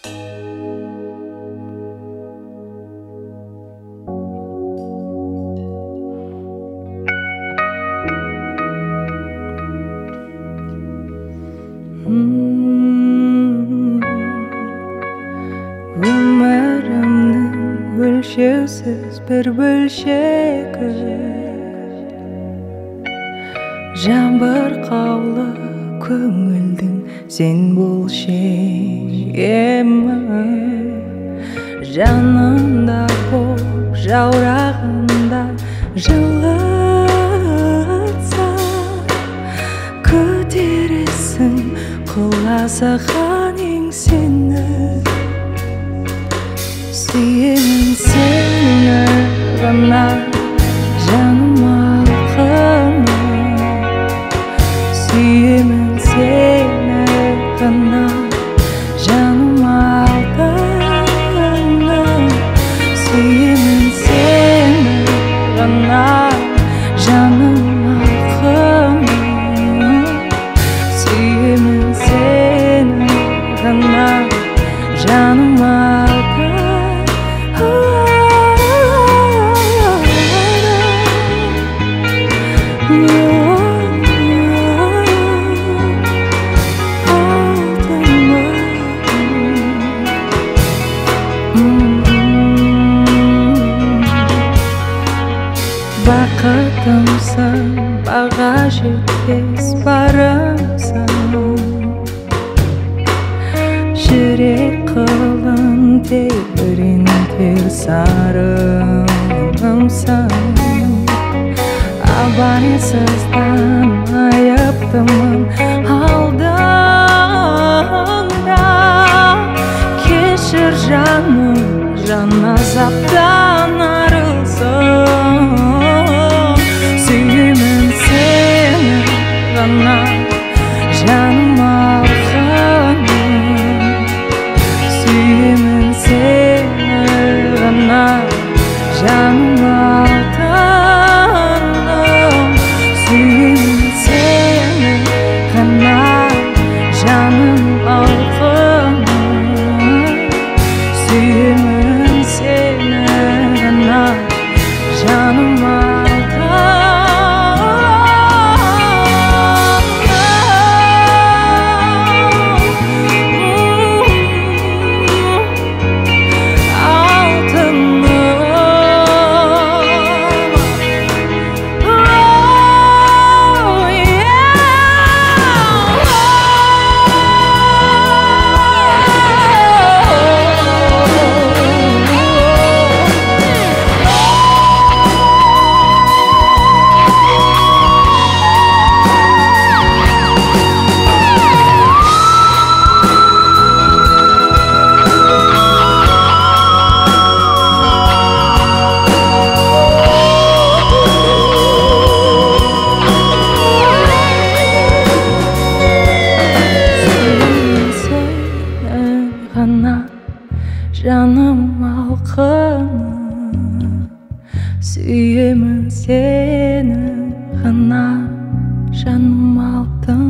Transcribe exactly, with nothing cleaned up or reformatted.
Өмірімнің өлшеусіз бір бөлшегі, жаңбыр қаулы көңілдің сен бөлшегімі, жанымда боп жаурағанда жылытса, көтересің құлазыған еңсені. Сүйемін сені ғана, жаным алқына. Сүйемін сені ғана, жаным алтыны. Сүйемін сені ғана, жаным алқына. Сүйемін сені ғана, жаным алқына. Бақытымсың, баға жетпес барымсың, жүрек қылын тебірентер сарынымсың. Абайсыздан айыптымын алдыңда, кешір жаным, жан азаптан арылсын. Сүйемін сені ғана, жаным алқына. Сүйемін сені ғана, жаным алтыны. Сүйемін сені ғана, жаным алқына. Сүйемін сені ғана, жаным алқына. Жаным алқына. Сүйемін сені ғана, жаным алтын.